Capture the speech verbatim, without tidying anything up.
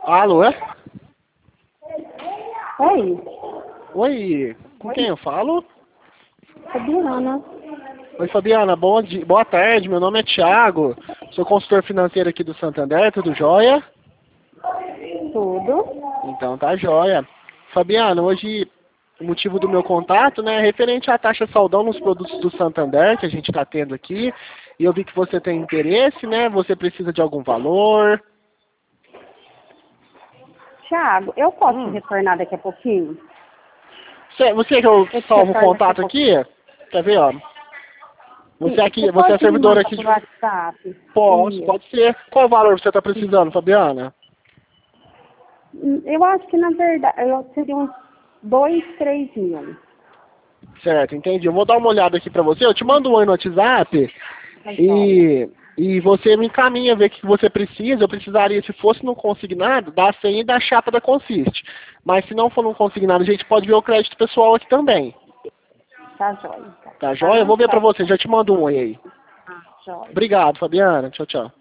Alô, é? Oi, Oi, com quem eu falo? Fabiana. Oi, Fabiana, bom dia, boa tarde, meu nome é Thiago, sou consultor financeiro aqui do Santander, tudo jóia? Tudo? Então tá jóia. Fabiana, hoje o motivo do meu contato, né, é referente à taxa saldão nos produtos do Santander que a gente está tendo aqui, e eu vi que você tem interesse, né, você precisa de algum valor. Thiago, eu posso Hum. retornar daqui a pouquinho? Você, você que eu Eu te salvo o retorno contato daqui a aqui? Quer ver, ó? Sim, Você aqui, você você é pode me servidor mandar aqui pro de... WhatsApp? Posso, Isso. pode ser. Qual valor você está precisando, Fabiana? Hum, Eu acho que, na verdade, eu seria uns dois, três mil. Certo, entendi. Eu vou dar uma olhada aqui pra você. Eu te mando um oi no WhatsApp Tá joia. e, e você me encaminha, ver o que você precisa. Eu precisaria, se fosse no consignado, da senha e da chapa da Consiste. Mas se não for no consignado, a gente pode ver o crédito pessoal aqui também. Tá joia. Tá Tá joia? Eu vou ver pra anotado. você. Já te mando um oi aí. Ah, joia. Obrigado, Fabiana. Tchau, tchau.